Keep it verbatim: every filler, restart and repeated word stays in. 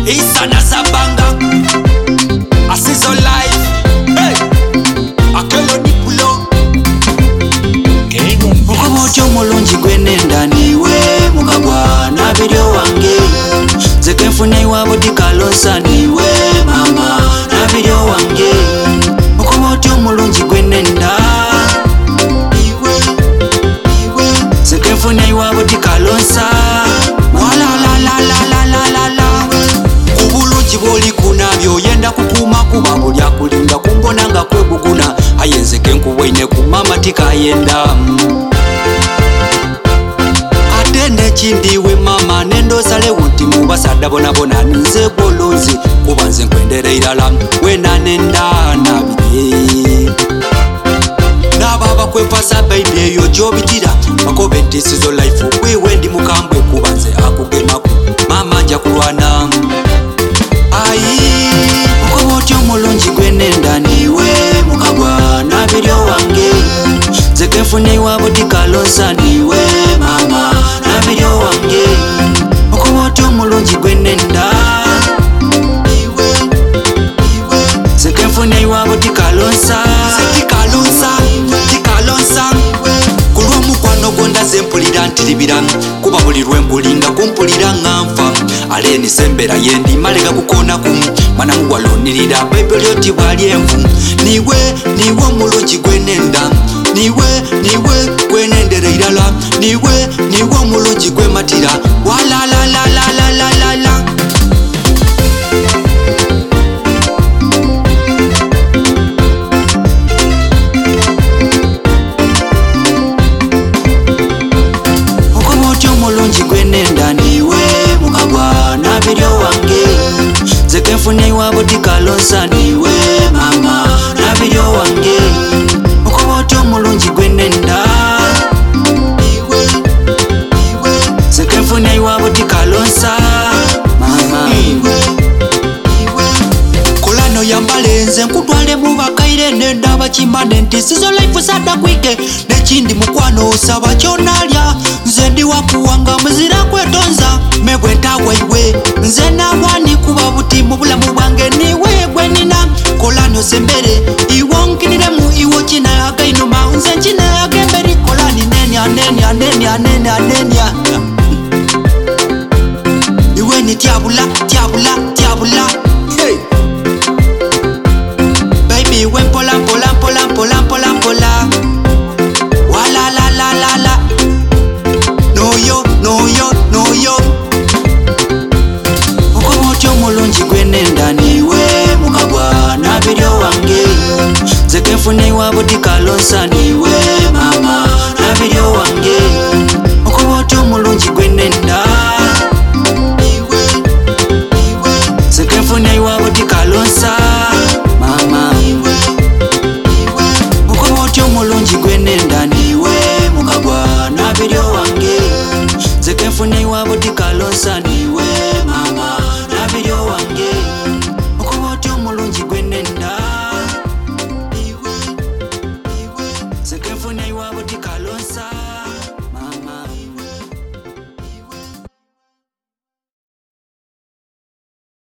Isana Sabanga Asizo life. Hey, Akelo Nipulo Mukamocho mulungi gwenenda niwe mukagwa na video wange Zekefune iwabo tikalosa niwe mama na video wange Mukamocho mulungi gwenenda niwe niwe Zekefune iwabo tikalosa wala la la la la la la la Kubulungi boli kunabyo yenda kukuma kuba bulya kulinda kumbonanga kwebuguna ayenzeke nkuwaine kumama tikayenda Atende chindiwe mama nendo sale wuti mubasada bona bona nze bolonzi kubanze nkwendere irala wena nenda nabye Nababa kwepasa baby yo jobitira makobe ntisizo life kwiwe ndi mukambwe kubanze akugemaku mama nja kulwana Ayi Mukamocho mulungi gwenenda niwe mukagwa na video wange Zekefune iwabo tikalosa niwe mama na video wange Mukamocho mulungi gwenenda niwe niwe Zekefune iwabo tikalosa tikalosa tikalosa Kulwa mukwano gonda zempulira ntiribira kuba buli lwembulinga kumpulira ngamfa aleni sembera yendi malega kukona kum mana muwalonirira bible yoti bwali envu niwe niwe mulungi gwenenda niwe niwe gwenendera irala niwe niwe mulungi gwematira wala la la la la la la la Mukamocho mulungi gwenenda niwe mukagwa na video wange Zekefune iwabo tikalosa niwe mama na video wange Mukamocho mulungi gwenenda niwe niwe Zekefune iwabo tikalosa mama niwe niwe Kolano yambalenze nkutwale mubakaire nenda bakimane nti sizo life sada kwike nechindi mukwano osaba kyonalya nze ndi wakuwanga muzira kwetonza megwe ntagwa iwe nze nabwani kuba buti mu bulamu bwange niwe gwenina kolani osembere iwo nkiniremu iwo kina againuma nze nkina agemberi kolani nenya nenya nenya nenya nenya iwe ni tyabula tyabula tyabula hey baby we mpola mpola mpola mpola mpola mpola wala la la la la no yo no yo no yo Mukamocho mulungi gwenenda niwe mukagwa na video wange Zekefune iwabo tikalosa niwe mama na video wange Mukamocho mulungi gwenenda niwe niwe Zekefune iwabo tikalosa mama niwe niwe Mukamocho mulungi gwenenda niwe mukagwa na video wange Zekefune iwabo tikalosa